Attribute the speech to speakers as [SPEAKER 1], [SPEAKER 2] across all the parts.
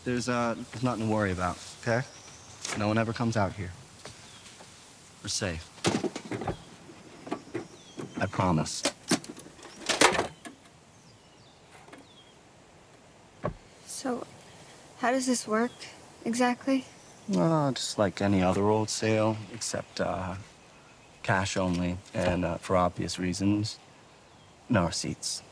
[SPEAKER 1] There's nothing to worry about, okay? No one ever comes out here. We're safe. I promise.
[SPEAKER 2] So, how does this work exactly?
[SPEAKER 1] Just like any other old sale, except cash only, and for obvious reasons, no receipts.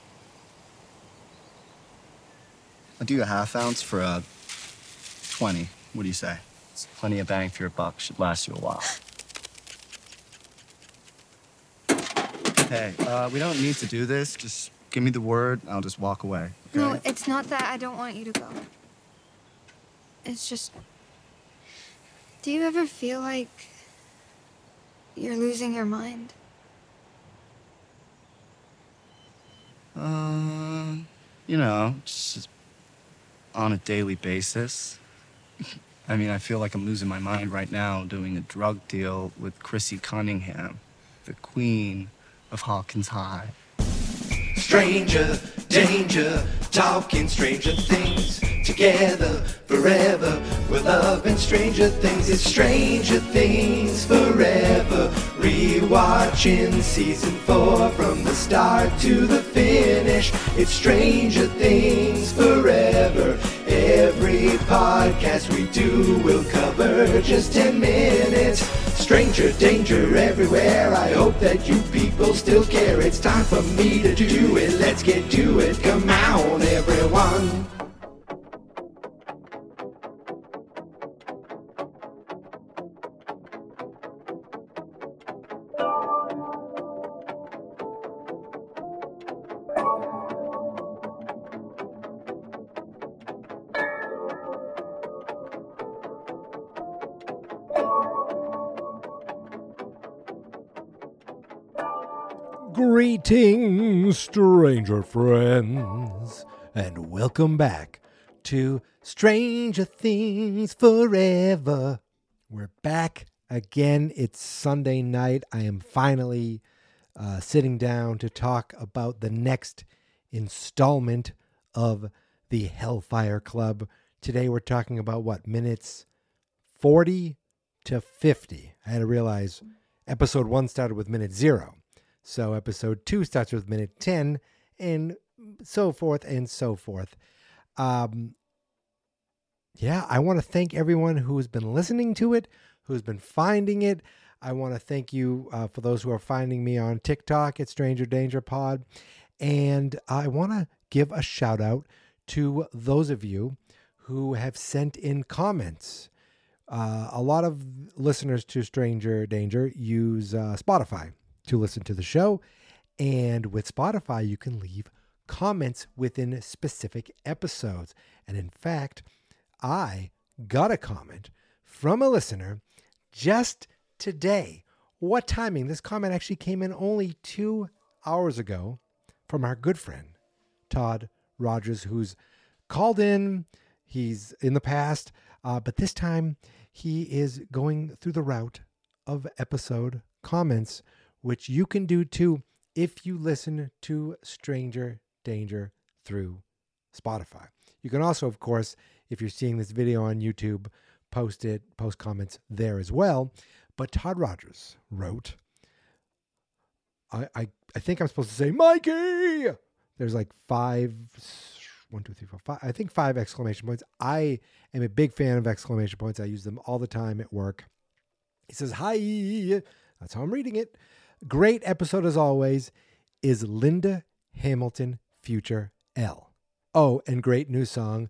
[SPEAKER 1] I'll do a half ounce for 20. What do you say? It's plenty of bang for your buck. Should last you a while. Hey, we don't need to do this. Just give me the word. I'll just walk away. Okay?
[SPEAKER 2] No, it's not that I don't want you to go. It's just... Do you ever feel like you're losing your mind?
[SPEAKER 1] Just on a daily basis. I mean, I feel like I'm losing my mind right now doing a drug deal with Chrissy Cunningham, the queen of Hawkins High.
[SPEAKER 3] Stranger, danger, talking stranger things. Together, forever, we're loving stranger things. It's Stranger Things Forever. Rewatching season 4 from the start to the finish. It's Stranger Things Forever. Every podcast we do will cover just 10 minutes. Stranger danger everywhere. I hope that you people still care. It's time for me to do it. Let's get to it. Come on, everyone.
[SPEAKER 4] Greetings, stranger friends, and welcome back to Stranger Things Forever. We're back again. It's Sunday night. I am finally sitting down to talk about the next installment of the Hellfire Club. Today we're talking about minutes 40 to 50. I had to realize episode 1 started with minute 0. So episode 2 starts with minute 10 and so forth and so forth. I want to thank everyone who's been listening to it, who's been finding it. I want to thank you for those who are finding me on TikTok at Stranger Danger Pod. And I want to give a shout out to those of you who have sent in comments. A lot of listeners to Stranger Danger use Spotify to listen to the show. And with Spotify, you can leave comments within specific episodes. And in fact, I got a comment from a listener just today. What timing? This comment actually came in only 2 hours ago from our good friend, Todd Rogers, who's called in. He's in the past, but this time he is going through the route of episode comments, which you can do too if you listen to Stranger Danger through Spotify. You can also, of course, if you're seeing this video on YouTube, post comments there as well. But Todd Rogers wrote, I think I'm supposed to say, Mikey! There's like 5 exclamation points. I am a big fan of exclamation points. I use them all the time at work. He says, hi. That's how I'm reading it. Great episode as always. Is Linda Hamilton future L? Oh, and great new song.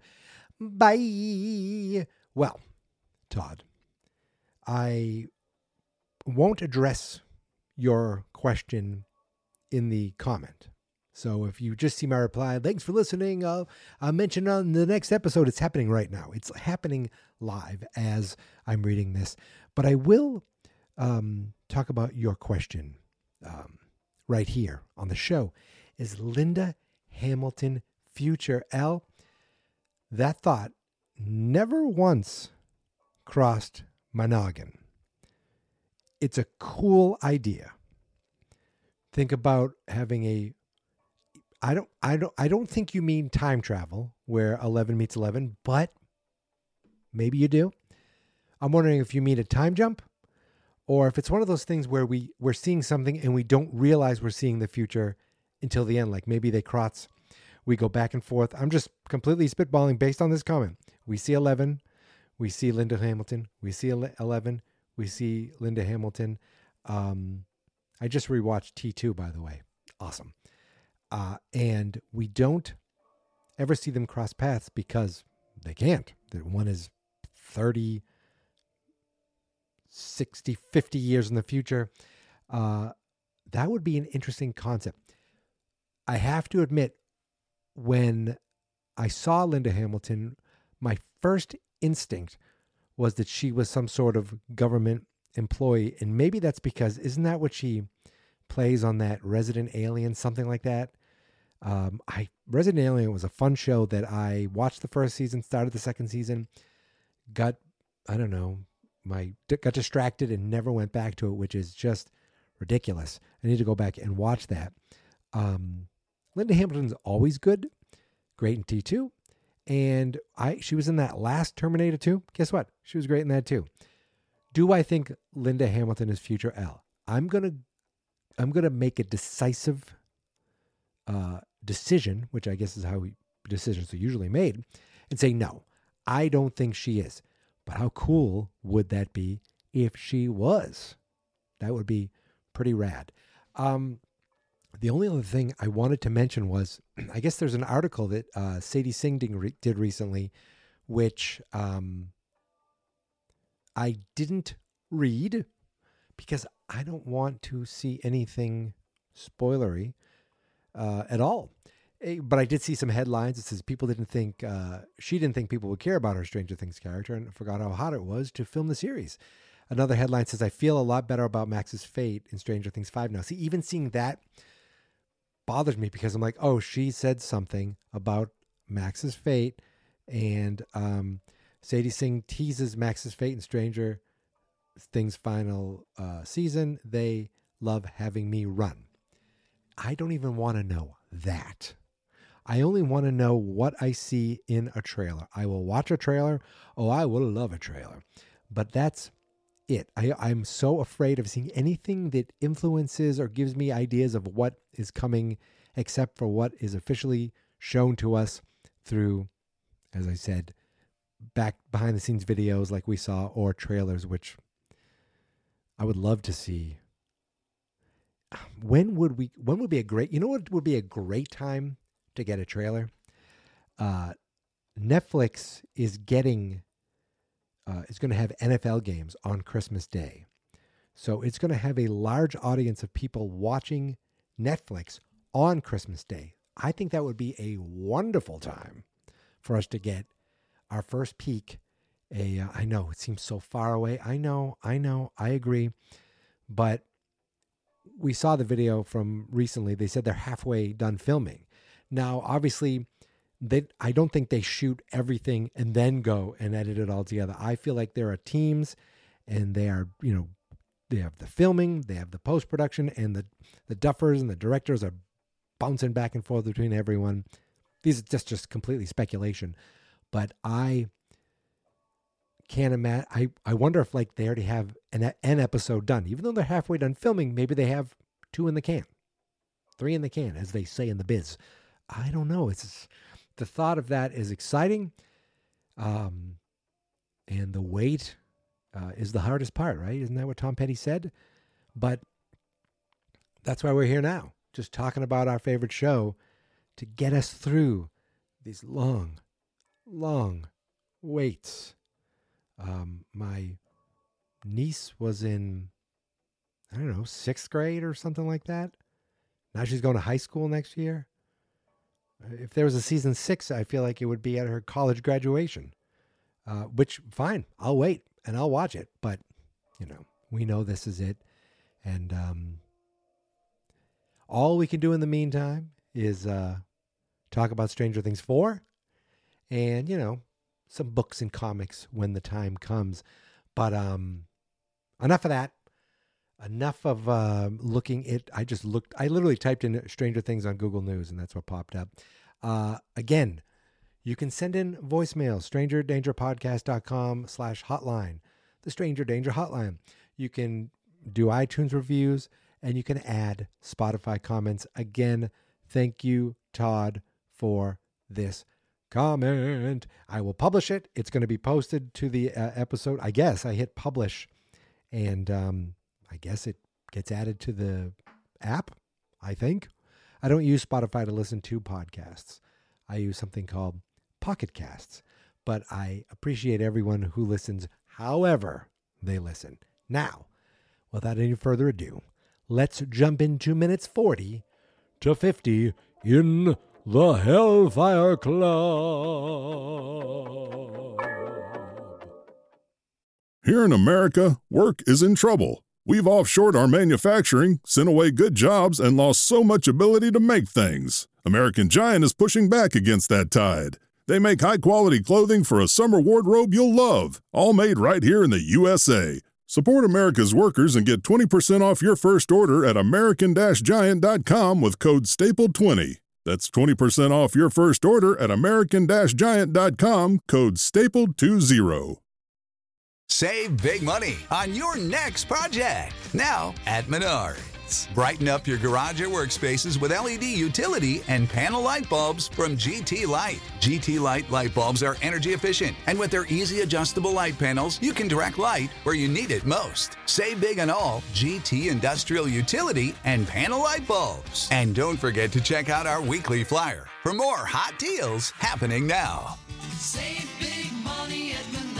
[SPEAKER 4] Bye. Well, Todd, I won't address your question in the comment. So if you just see my reply, thanks for listening, I'll mention on the next episode. It's happening right now. It's happening live as I'm reading this. But I will talk about your question right here on the show. Is Linda Hamilton future L? That thought never once crossed my noggin. It's a cool idea. Think about having I don't think you mean time travel where 11 meets 11, but Maybe you do. I'm wondering if you mean a time jump, or if it's one of those things where we're seeing something and we don't realize we're seeing the future until the end. Like maybe they cross, we go back and forth. I'm just completely spitballing based on this comment. We see 11, we see Linda Hamilton, we see 11, we see Linda Hamilton. I just rewatched T2, by the way. Awesome. And we don't ever see them cross paths because they can't. One is 30, 60, 50 years in the future. That would be an interesting concept. I have to admit, when I saw Linda Hamilton, my first instinct was that she was some sort of government employee. And maybe that's because, isn't that what she plays on that Resident Alien, something like that? Resident Alien was a fun show that I watched the first season, started the second season, got distracted and never went back to it, which is just ridiculous. I need to go back and watch that. Linda Hamilton's always good, great in T2, and she was in that last Terminator 2. Guess what? She was great in that too. Do I think Linda Hamilton is future L? I'm gonna make a decisive decision, which I guess is how decisions are usually made, and say no. I don't think she is. But how cool would that be if she was? That would be pretty rad. The only other thing I wanted to mention was, I guess there's an article that Sadie Singh did recently, which I didn't read because I don't want to see anything spoilery at all. But I did see some headlines. It says she didn't think people would care about her Stranger Things character and forgot how hot it was to film the series. Another headline says, I feel a lot better about Max's fate in Stranger Things 5 now. See, even seeing that bothers me because I'm like, oh, she said something about Max's fate. And Sadie Singh teases Max's fate in Stranger Things final season. They love having me run. I don't even want to know that. I only want to know what I see in a trailer. I will watch a trailer. Oh, I will love a trailer. But that's it. I'm so afraid of seeing anything that influences or gives me ideas of what is coming, except for what is officially shown to us through, as I said, back behind the scenes videos like we saw, or trailers, which I would love to see. When would be a great, what would be a great time to get a trailer? Netflix is going to have NFL games on Christmas Day. So it's going to have a large audience of people watching Netflix on Christmas Day. I think that would be a wonderful time for us to get our first peek. I know it seems so far away. I know, I agree. But we saw the video from recently. They said they're halfway done filming. Now, obviously, I don't think they shoot everything and then go and edit it all together. I feel like there are teams, and they are, they have the filming, they have the post-production, and the duffers and the directors are bouncing back and forth between everyone. These are just completely speculation. But I can't imagine. I wonder if they already have an episode done. Even though they're halfway done filming, maybe they have 2 in the can, 3 in the can, as they say in the biz. I don't know. The thought of that is exciting. And the wait is the hardest part, right? Isn't that what Tom Petty said? But that's why we're here now, just talking about our favorite show to get us through these long, long waits. My niece was in, 6th grade or something like that. Now she's going to high school next year. If there was a season 6, I feel like it would be at her college graduation, which fine. I'll wait and I'll watch it. But, we know this is it. And all we can do in the meantime is talk about Stranger Things 4 and, some books and comics when the time comes. But enough of that. Enough of looking at, I literally typed in Stranger Things on Google News, and that's what popped up. Again, You can send in voicemail, strangerdangerpodcast.com/hotline, the Stranger Danger Hotline. You can do iTunes reviews, and you can add Spotify comments. Again, thank you, Todd, for this comment. I will publish it. It's going to be posted to the episode. I guess I hit publish, and I guess it gets added to the app, I think. I don't use Spotify to listen to podcasts. I use something called Pocket Casts, but I appreciate everyone who listens however they listen. Now, without any further ado, let's jump into minutes 40 to 50 in the Hellfire Club.
[SPEAKER 5] Here in America, work is in trouble. We've offshored our manufacturing, sent away good jobs, and lost so much ability to make things. American Giant is pushing back against that tide. They make high-quality clothing for a summer wardrobe you'll love, all made right here in the USA. Support America's workers and get 20% off your first order at American-Giant.com with code STAPLE20. That's 20% off your first order at American-Giant.com, code STAPLE20.
[SPEAKER 6] Save big money on your next project, now at Menards. Brighten up your garage or workspaces with LED utility and panel light bulbs from GT Light. GT Light light bulbs are energy efficient, and with their easy adjustable light panels, you can direct light where you need it most. Save big on all GT industrial utility and panel light bulbs. And don't forget to check out our weekly flyer for more hot deals happening now.
[SPEAKER 3] Save big money at Menards.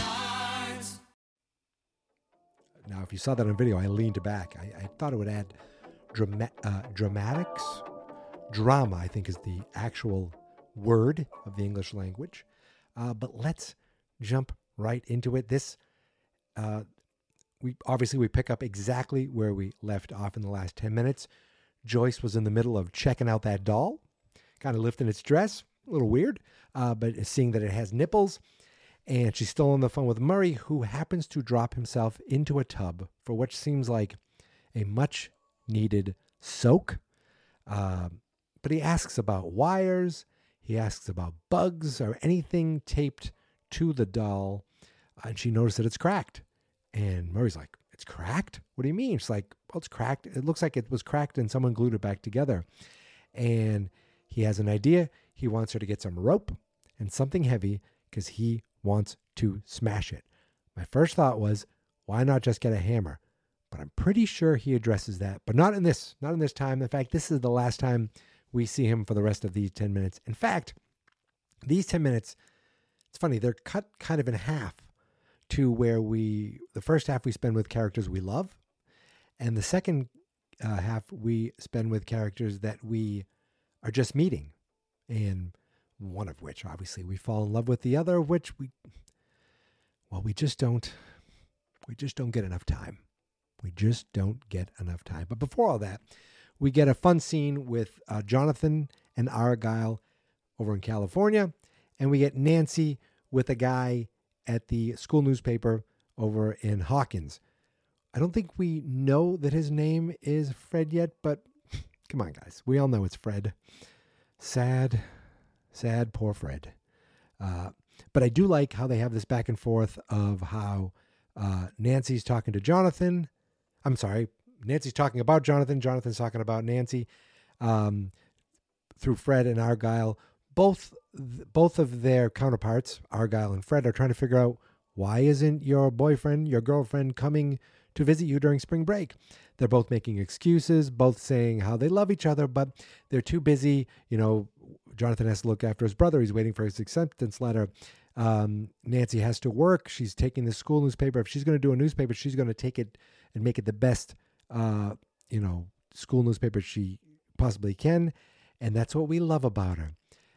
[SPEAKER 4] Now, if you saw that on video, I leaned back. I thought it would add dramatics. Drama, I think, is the actual word of the English language. But let's jump right into it. This, we pick up exactly where we left off in the last 10 minutes. Joyce was in the middle of checking out that doll, kind of lifting its dress, a little weird, but seeing that it has nipples. And she's still on the phone with Murray, who happens to drop himself into a tub for what seems like a much-needed soak. But he asks about wires. He asks about bugs or anything taped to the doll. And she noticed that it's cracked. And Murray's like, "It's cracked? What do you mean?" She's like, "Well, it's cracked. It looks like it was cracked and someone glued it back together." And he has an idea. He wants her to get some rope and something heavy because he wants to smash it. My first thought was, why not just get a hammer? But I'm pretty sure he addresses that, but not in this time. In fact, this is the last time we see him for the rest of these 10 minutes. In fact, these 10 minutes, it's funny, they're cut kind of in half to where the first half we spend with characters we love, and the second half we spend with characters that we are just meeting, and one of which, obviously, we fall in love with, the other of which we just don't get enough time. We just don't get enough time. But before all that, we get a fun scene with Jonathan and Argyle over in California, and we get Nancy with a guy at the school newspaper over in Hawkins. I don't think we know that his name is Fred yet, but come on, guys. We all know it's Fred. Sad, poor Fred. But I do like how they have this back and forth of how Nancy's talking to Jonathan. I'm sorry, Nancy's talking about Jonathan. Jonathan's talking about Nancy through Fred and Argyle. Both of their counterparts, Argyle and Fred, are trying to figure out, why isn't your boyfriend, your girlfriend coming to visit you during spring break? They're both making excuses, both saying how they love each other, but they're too busy. You know, Jonathan has to look after his brother. He's waiting for his acceptance letter. Nancy has to work. She's taking the school newspaper. If she's going to do a newspaper, she's going to take it and make it the best, school newspaper she possibly can. And that's what we love about her.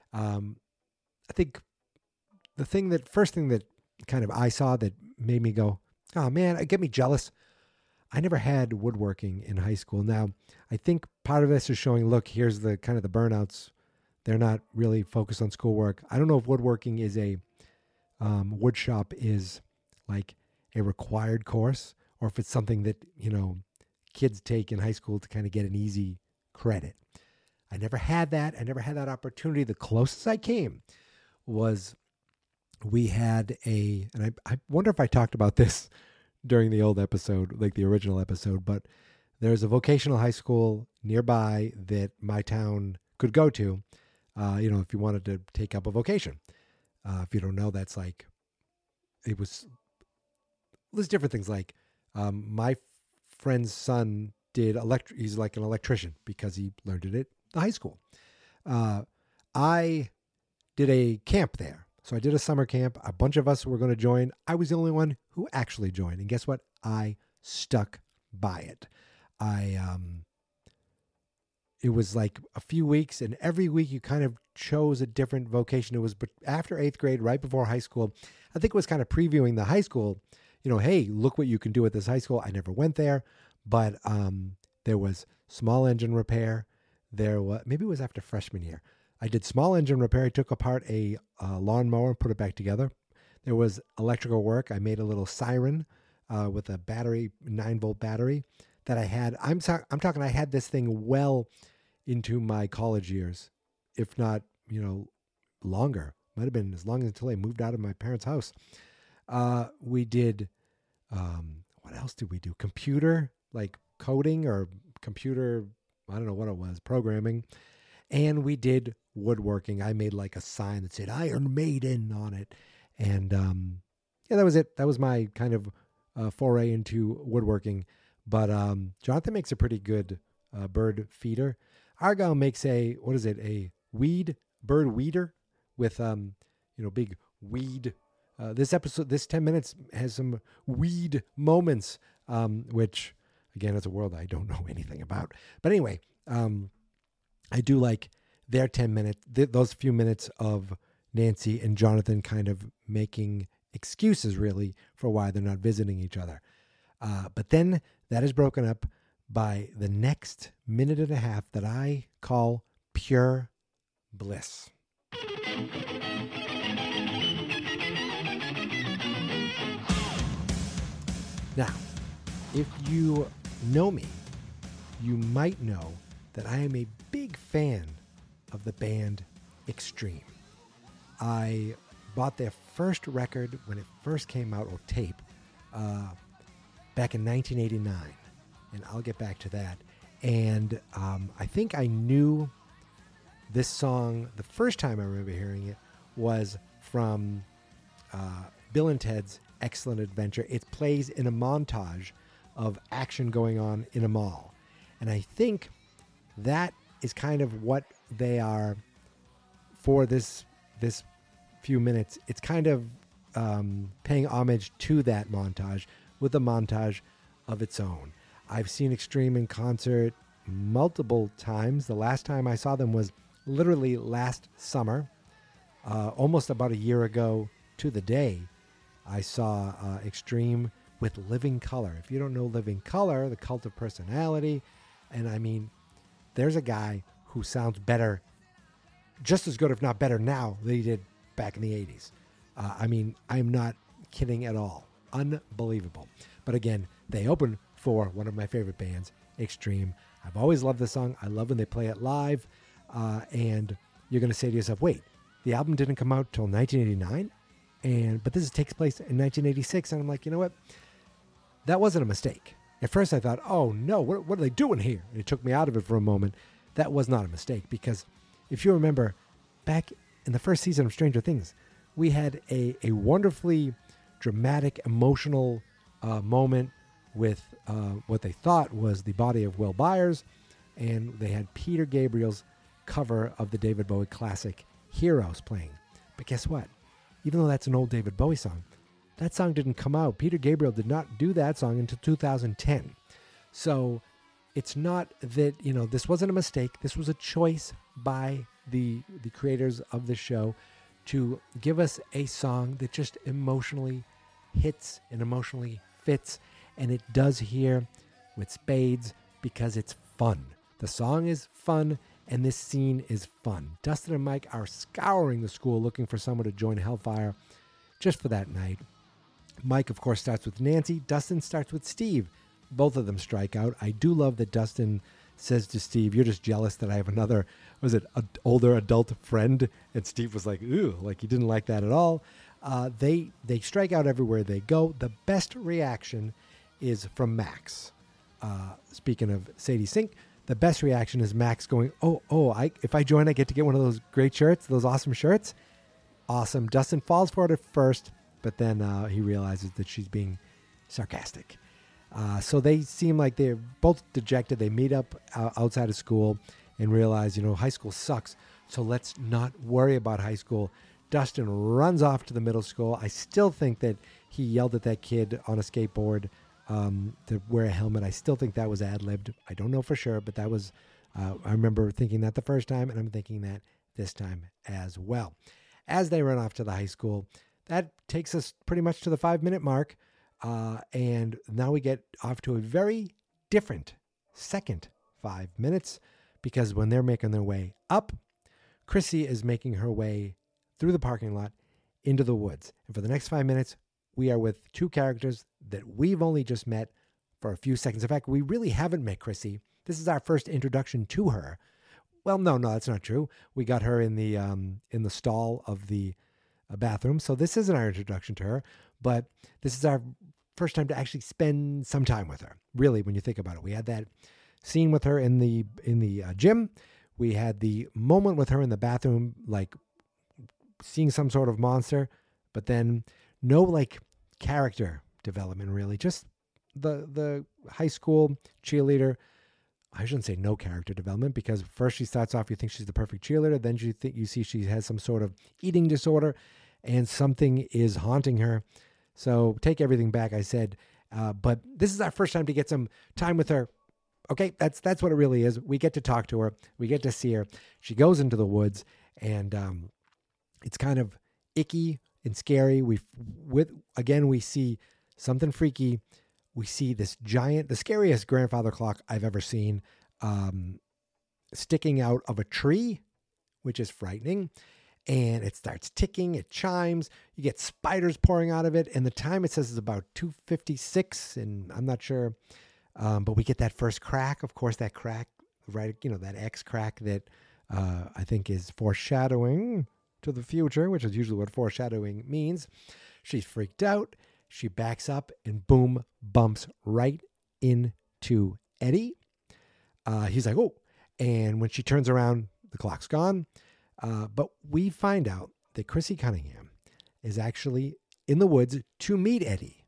[SPEAKER 4] I think the first thing that kind of I saw that made me go, oh man, it get me jealous. I never had woodworking in high school. Now, I think part of this is showing, look, here's the kind of the burnouts. They're not really focused on schoolwork. I don't know if woodworking is wood shop is like a required course, or if it's something that, kids take in high school to kind of get an easy credit. I never had that. I never had that opportunity. The closest I came was we had and I wonder if I talked about this during the old episode, like the original episode, but there's a vocational high school nearby that my town could go to, if you wanted to take up a vocation. If you don't know, that's like, there's different things. Like my friend's son he's like an electrician because he learned it at the high school. I did a camp there. So I did a summer camp. A bunch of us were going to join. I was the only one who actually joined. And guess what? I stuck by it. It was like a few weeks, and every week you kind of chose a different vocation. It was after 8th grade, right before high school. I think it was kind of previewing the high school, hey, look what you can do at this high school. I never went there, but there was small engine repair. Maybe it was after freshman year. I did small engine repair. I took apart a lawnmower and put it back together. There was electrical work. I made a little siren with a battery, 9-volt battery that I had. I'm talking, I had this thing well into my college years, if not, longer. Might have been as long until I moved out of my parents' house. We did, what else did we do? Computer, like coding or computer, I don't know what it was, programming. And we did woodworking. I made like a sign that said Iron Maiden on it. And that was it. That was my kind of foray into woodworking. But Jonathan makes a pretty good bird feeder. Argyle makes a bird weeder with, big weed. This 10 minutes has some weed moments, which, again, is a world I don't know anything about. But anyway, I do like their 10 minutes, those few minutes of Nancy and Jonathan kind of making excuses, really, for why they're not visiting each other. But then that is broken up by the next minute and a half that I call pure bliss. Now, if you know me, you might know that I am a big fan of the band Extreme. I bought their first record when it first came out, or tape, back in 1989, and I'll get back to that. And I think I knew this song the first time I remember hearing it was from Bill and Ted's Excellent Adventure. It plays in a montage of action going on in a mall. And I think that is kind of what they are for this few minutes. It's kind of paying homage to that montage with a montage of its own. I've seen Extreme in concert multiple times. The last time I saw them was literally last summer, almost about a year ago to the day. I saw Extreme with Living Colour. If you don't know Living Colour, the Cult of Personality, and I mean, there's a guy who sounds better, just as good, if not better now than he did back in the 80s. I mean, I'm not kidding at all. Unbelievable. But again, they open for one of my favorite bands, Extreme. I've always loved the song. I love when they play it live. And you're going to say to yourself, wait, the album didn't come out till 1989? But this takes place in 1986. And I'm like, you know what? That wasn't a mistake. At first I thought, oh no, what are they doing here? And it took me out of it for a moment. That was not a mistake, because if you remember, back in the first season of Stranger Things, we had a wonderfully dramatic, emotional moment with what they thought was the body of Will Byers, and they had Peter Gabriel's cover of the David Bowie classic Heroes playing. But guess what? Even though that's an old David Bowie song, that song didn't come out. Peter Gabriel did not do that song until 2010. So it's not that, this wasn't a mistake. This was a choice by the creators of the show to give us a song that just emotionally hits and emotionally fits. And it does here with spades because it's fun. The song is fun and this scene is fun. Dustin and Mike are scouring the school looking for someone to join Hellfire just for that night. Mike, of course, starts with Nancy. Dustin starts with Steve. Both of them strike out. I do love that Dustin says to Steve, "You're just jealous that I have another, older adult friend?" And Steve was like, "Ooh," like he didn't like that at all. They strike out everywhere they go. The best reaction is from Max. Speaking of Sadie Sink, the best reaction is Max going, if I join, I get to get one of those great shirts, those awesome shirts. Awesome. Dustin falls for it at first, but then he realizes that she's being sarcastic. So they seem like they're both dejected. They meet up outside of school and realize, high school sucks. So let's not worry about high school. Dustin runs off to the middle school. I still think that he yelled at that kid on a skateboard to wear a helmet. I still think that was ad-libbed. I don't know for sure, but that was, I remember thinking that the first time, and I'm thinking that this time as well. As they run off to the high school, that takes us pretty much to the 5-minute mark. And now we get off to a very different second 5 minutes, because when they're making their way up, Chrissy is making her way through the parking lot into the woods. And for the next 5 minutes, we are with two characters that we've only just met for a few seconds. In fact, we really haven't met Chrissy. This is our first introduction to her. Well, no, that's not true. We got her in the stall of the bathroom. So this isn't our introduction to her, but this is our first time to actually spend some time with her. Really, when you think about it, we had that scene with her in the gym. We had the moment with her in the bathroom, like seeing some sort of monster, but then no like character development really. Just the high school cheerleader. I shouldn't say no character development, because first she starts off, you think she's the perfect cheerleader. Then you see she has some sort of eating disorder and something is haunting her. So take everything back I said. But this is our first time to get some time with her. Okay, that's what it really is. We get to talk to her. We get to see her. She goes into the woods, and it's kind of icky and scary. We see something freaky. We see this giant, the scariest grandfather clock I've ever seen, sticking out of a tree, which is frightening. And it starts ticking, it chimes, you get spiders pouring out of it. And the time it says is about 2:56, and I'm not sure. But we get that first crack. Of course, that crack, right? That X crack that I think is foreshadowing to the future, which is usually what foreshadowing means. She's freaked out. She backs up and boom, bumps right into Eddie. He's like, oh. And when she turns around, the clock's gone. But we find out that Chrissy Cunningham is actually in the woods to meet Eddie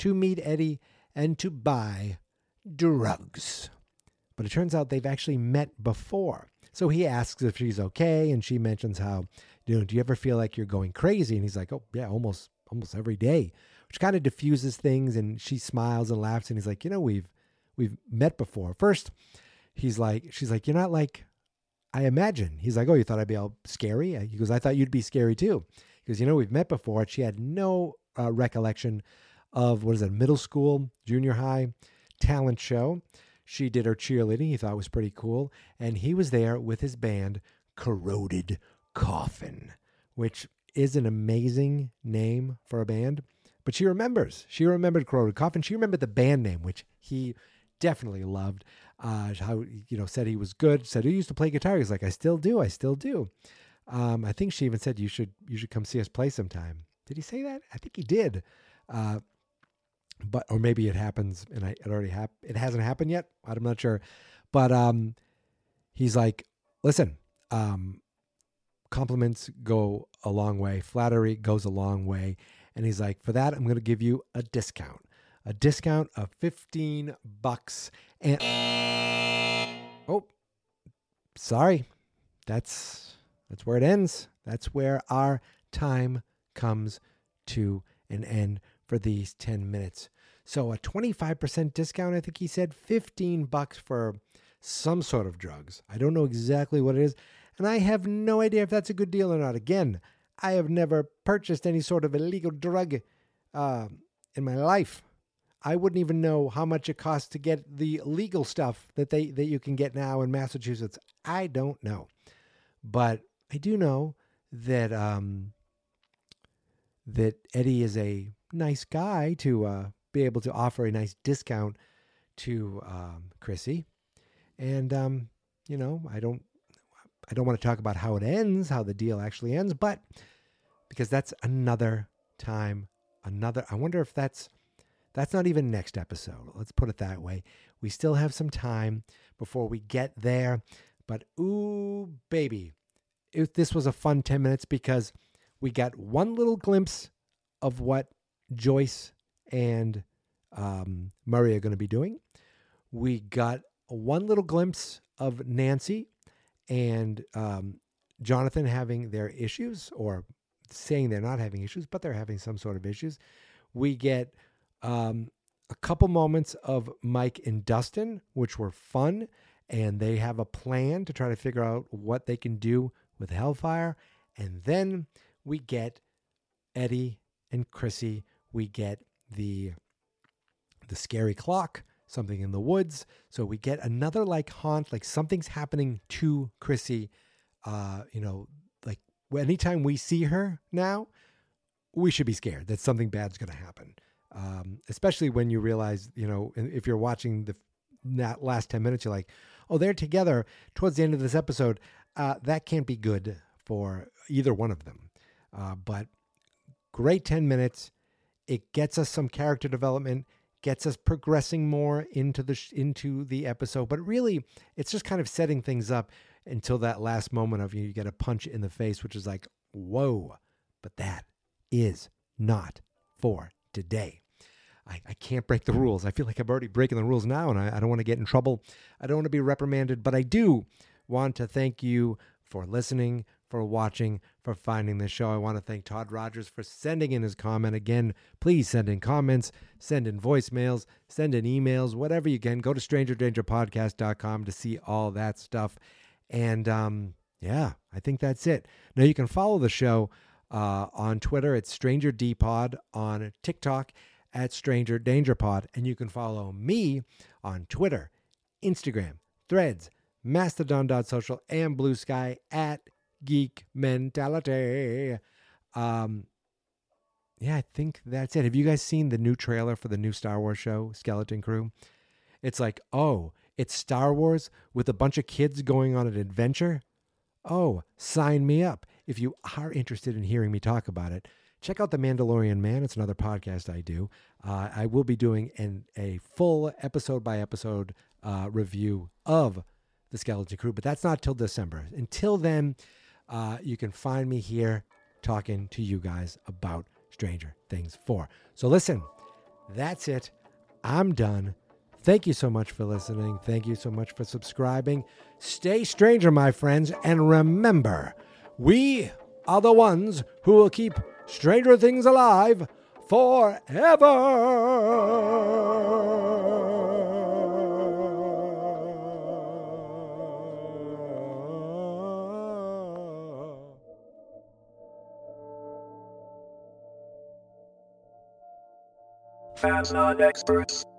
[SPEAKER 4] and to buy drugs. But it turns out they've actually met before. So he asks if she's okay, and she mentions how, do you ever feel like you're going crazy? And he's like, oh, yeah, almost every day, which kind of diffuses things. And she smiles and laughs, and he's like, we've met before. First, she's like, you're not like I imagine. He's like, oh, you thought I'd be all scary? He goes, I thought you'd be scary too. He goes, we've met before. She had no recollection of, middle school, junior high talent show. She did her cheerleading. He thought it was pretty cool. And he was there with his band, Corroded Coffin, which is an amazing name for a band. But she remembers. She remembered Corroded Coffin. She remembered the band name, which he definitely loved. How, said he was good. Said he used to play guitar. He's like, I still do. I think she even said, you should come see us play sometime. Did he say that? I think he did. Or maybe it happens and it hasn't happened yet. I'm not sure. But he's like, listen, compliments go a long way. Flattery goes a long way. And he's like, for that, I'm going to give you a discount of $15. And oh, sorry. That's where it ends. That's where our time comes to an end for these 10 minutes. So a 25% discount, I think he said, $15 for some sort of drugs. I don't know exactly what it is, and I have no idea if that's a good deal or not. Again, I have never purchased any sort of illegal drug in my life. I wouldn't even know how much it costs to get the legal stuff that you can get now in Massachusetts. I don't know. But I do know that that Eddie is a nice guy to be able to offer a nice discount to Chrissy. And, you know, I don't want to talk about how it ends, how the deal actually ends, but because that's another time, I wonder if that's not even next episode. Let's put it that way. We still have some time before we get there, but ooh, baby, this was a fun 10 minutes because we got one little glimpse of what Joyce and Murray are going to be doing. We got one little glimpse of Nancy and Jonathan having their issues, or saying they're not having issues, but they're having some sort of issues. We get a couple moments of Mike and Dustin, which were fun, and they have a plan to try to figure out what they can do with Hellfire. And then we get Eddie and Chrissy. We get the scary clock, something in the woods. So we get another like haunt, like something's happening to Chrissy. You know, like anytime we see her now, we should be scared that something bad's going to happen. Especially when you realize, you know, if you're watching that last 10 minutes, you're like, oh, they're together towards the end of this episode. That can't be good for either one of them. But great 10 minutes. It gets us some character development, gets us progressing more into the episode. But really, it's just kind of setting things up until that last moment of you get a punch in the face, which is like, whoa, but that is not for today. I can't break the rules. I feel like I'm already breaking the rules now, and I don't want to get in trouble. I don't want to be reprimanded, but I do want to thank you for listening, for watching, for finding this show. I want to thank Todd Rogers for sending in his comment. Again, please send in comments, send in voicemails, send in emails, whatever you can. Go to strangerdangerpodcast.com to see all that stuff. And yeah, I think that's it. Now you can follow the show on Twitter. It's Stranger D Pod, on TikTok at Stranger Danger Pod, and you can follow me on Twitter, Instagram, Threads, Mastodon.social, and Blue Sky at Geek Mentality. Yeah, I think that's it. Have you guys seen the new trailer for the new Star Wars show, Skeleton Crew? It's like, oh, it's Star Wars with a bunch of kids going on an adventure. Oh, sign me up. If you are interested in hearing me talk about it, check out The Mandalorian Man. It's another podcast I do. I will be doing a full episode-by-episode review of the Skeleton Crew, but that's not till December. Until then, you can find me here talking to you guys about Stranger Things 4. So listen, that's it. I'm done. Thank you so much for listening. Thank you so much for subscribing. Stay stranger, my friends, and remember, we are the ones who will keep Stranger Things alive forever.
[SPEAKER 7] Fans not experts.